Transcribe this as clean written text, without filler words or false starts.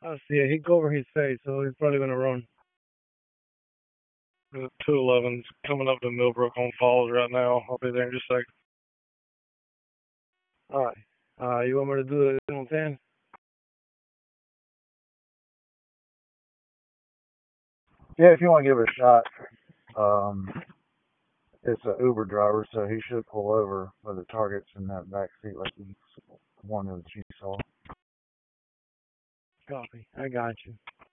I see it. He go over his face, so he's probably gonna run. The 211's coming up to Millbrook on Falls right now. I'll be there in just a second. All right. You want me to do it on 10? Yeah, if you want to give it a shot. Um, it's an Uber driver, so he should pull over with the targets in that back seat like one that you saw. Copy. I got you.